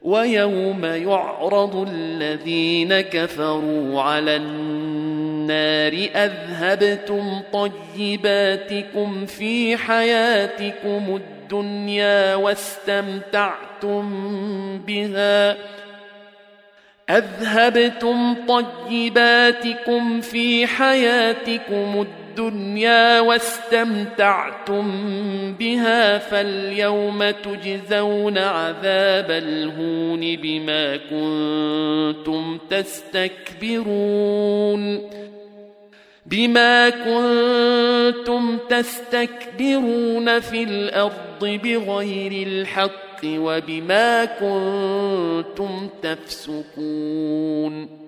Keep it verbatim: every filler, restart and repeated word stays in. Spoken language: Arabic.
ويوم يعرض الذين كفروا على النار أذهبتم طيباتكم في حياتكم الدنيا واستمتعتم بها أذهبتم طيباتكم في حياتكم الدنيا واستمتعتم بها فاليوم تجزون عذاب الهون بما كنتم تستكبرون بما كنتم تستكبرون في الأرض بغير الحق وبما كنتم تفسقون